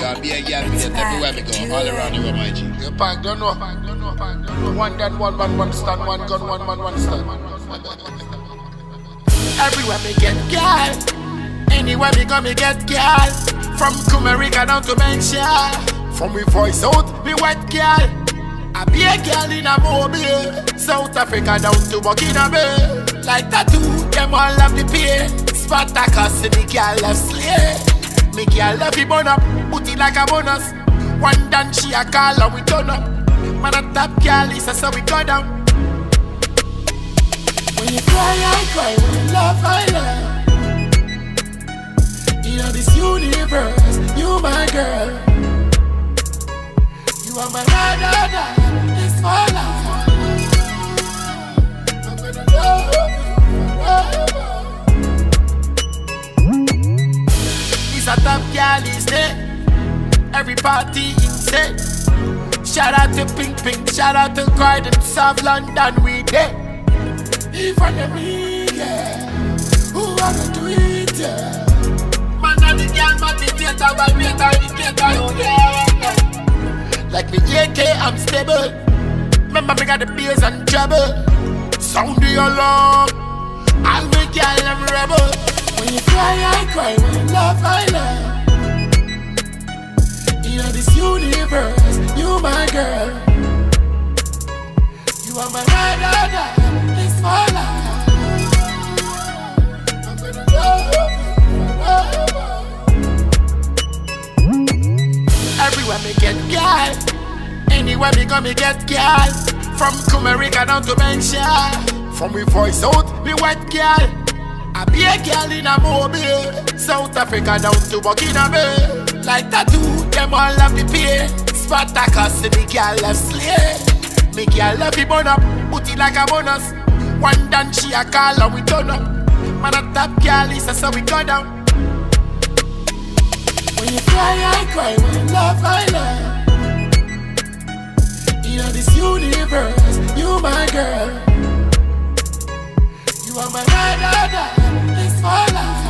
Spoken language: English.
Cause be a girl me get everywhere me go, all around the world, my G. You pack, don't know. One dead, one man, one stand, one gun, one man, one stand. Everywhere me get girl. Anywhere me go, me get girl. From Kumerica down to Benchia. From we voice out, me wet girl. I be a girl in a mobile. South Africa down to Burkina Bay. Like tattoo, them all have the pay. Spartacus, the girl love slay. Me girl love it burn up, put it like a bonus. One dance she a call and we turn up. Man a top girl is so we go down. When you cry I cry, when you love I love. In this universe, you my girl. You are my da-da-da, it's my life. I'm gonna love you. It's a top girl, is there? Every party insane. Shout out to Pink Pink, shout out to Croydon, South London, we there. Even the me, yeah. Who wanna do it, yeah. Man and the girl, man, the theater, but we are indicator, oh yeah. Like me AK, I'm stable. Remember me got the bass and treble. Sound the alarm. I'll make girl them rebel. When you cry, I cry. When you love, I love. In this universe, you my girl. You are my da-da-da, it's my life. I'm gonna love you. Everywhere me get girl. Anywhere me go, me get girl. From Kumerica down to Benchia. From we voice out, me wet girl. I be a girl in a mobile. South Africa down to Burkina Bay. Like tattoo, them all have the pay. Spartacus, the girl love slay. Me girl love it burn up, put it like a bonus. One dance she a call and we turn up. Man a top girl is so we go down. When you cry, I cry. When you love, I love. In this universe, you my girl. You are my da-da-da, it's my life.